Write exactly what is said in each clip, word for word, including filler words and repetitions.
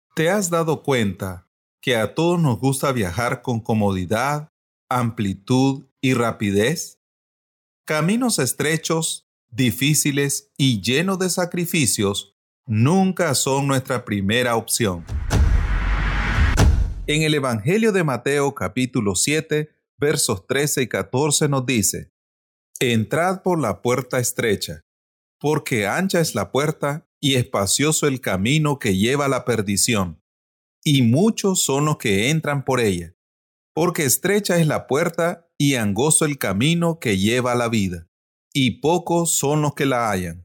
¿Te has dado cuenta que a todos nos gusta viajar con comodidad, amplitud y rapidez? Caminos estrechos, difíciles y llenos de sacrificios nunca son nuestra primera opción. En el Evangelio de Mateo capítulo siete, versos trece y catorce nos dice: Entrad por la puerta estrecha, porque ancha es la puerta y espacioso el camino que lleva a la perdición, y muchos son los que entran por ella, porque estrecha es la puerta y angosto el camino que lleva a la vida, y pocos son los que la hallan.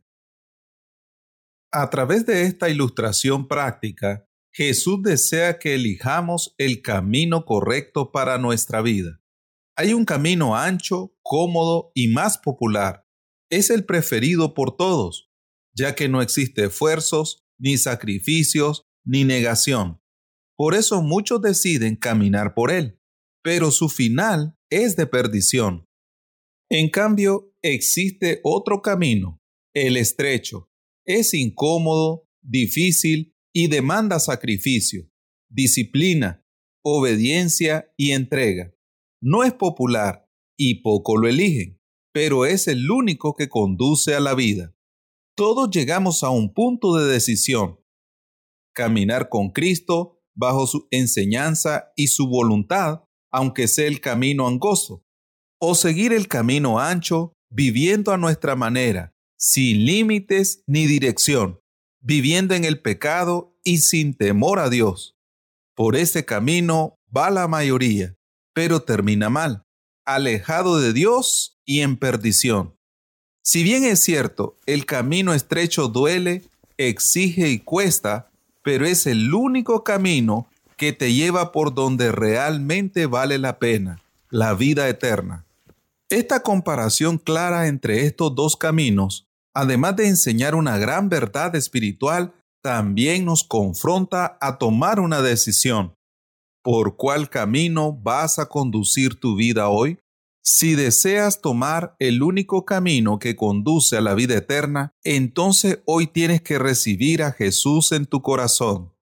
A través de esta ilustración práctica, Jesús desea que elijamos el camino correcto para nuestra vida. Hay un camino ancho, cómodo y más popular. Es el preferido por todos, ya que no existe esfuerzos, ni sacrificios, ni negación. Por eso muchos deciden caminar por él, pero su final es de perdición. En cambio, existe otro camino, el estrecho. Es incómodo, difícil y demanda sacrificio, disciplina, obediencia y entrega. No es popular y poco lo eligen, pero es el único que conduce a la vida. Todos llegamos a un punto de decisión: caminar con Cristo bajo su enseñanza y su voluntad, aunque sea el camino angosto, o seguir el camino ancho, viviendo a nuestra manera, sin límites ni dirección, viviendo en el pecado y sin temor a Dios. Por ese camino va la mayoría, pero termina mal, alejado de Dios y en perdición. Si bien es cierto, el camino estrecho duele, exige y cuesta, pero es el único camino que te lleva por donde realmente vale la pena, la vida eterna. Esta comparación clara entre estos dos caminos, además de enseñar una gran verdad espiritual, también nos confronta a tomar una decisión. ¿Por cuál camino vas a conducir tu vida hoy? Si deseas tomar el único camino que conduce a la vida eterna, entonces hoy tienes que recibir a Jesús en tu corazón.